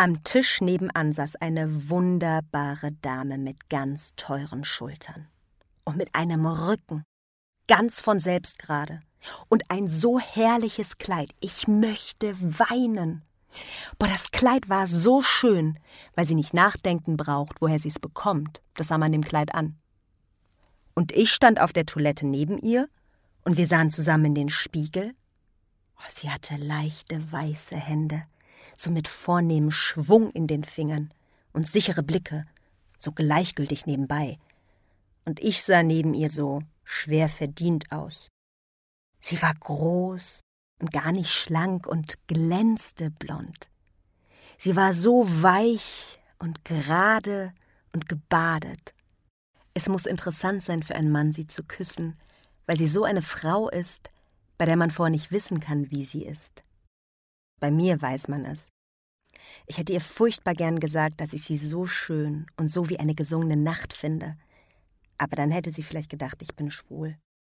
Am Tisch nebenan saß eine wunderbare Dame mit ganz teuren Schultern und mit einem Rücken, ganz von selbst gerade, und ein so herrliches Kleid. Ich möchte weinen. Boah, das Kleid war so schön, weil sie nicht nachdenken braucht, woher sie es bekommt. Das sah man dem Kleid an. Und ich stand auf der Toilette neben ihr und wir sahen zusammen in den Spiegel. Oh, sie hatte leichte, weiße Hände, so mit vornehmem Schwung in den Fingern und sichere Blicke, so gleichgültig nebenbei. Und ich sah neben ihr so schwer verdient aus. Sie war groß und gar nicht schlank und glänzte blond. Sie war so weich und gerade und gebadet. Es muss interessant sein für einen Mann, sie zu küssen, weil sie so eine Frau ist, bei der man vorher nicht wissen kann, wie sie ist. Bei mir weiß man es. Ich hätte ihr furchtbar gern gesagt, dass ich sie so schön und so wie eine gesungene Nacht finde. Aber dann hätte sie vielleicht gedacht, ich bin schwul.